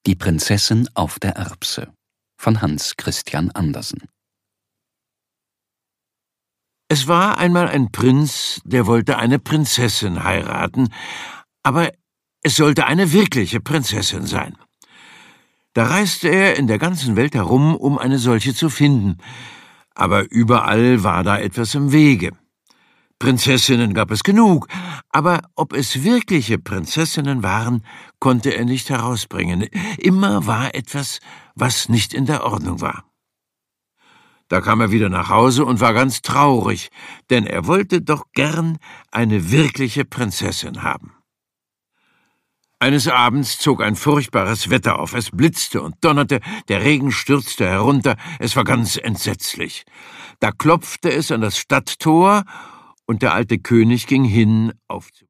Die Prinzessin auf der Erbse von Hans Christian Andersen. Es war einmal ein Prinz, der wollte eine Prinzessin heiraten, aber es sollte eine wirkliche Prinzessin sein. Da reiste er in der ganzen Welt herum, um eine solche zu finden, aber überall war da etwas im Wege. Prinzessinnen gab es genug, aber ob es wirkliche Prinzessinnen waren, konnte er nicht herausbringen. Immer war etwas, was nicht in der Ordnung war. Da kam er wieder nach Hause und war ganz traurig, denn er wollte doch gern eine wirkliche Prinzessin haben. Eines Abends zog ein furchtbares Wetter auf. Es blitzte und donnerte, der Regen stürzte herunter, es war ganz entsetzlich. Da klopfte es an das Stadttor, und der alte König ging hin,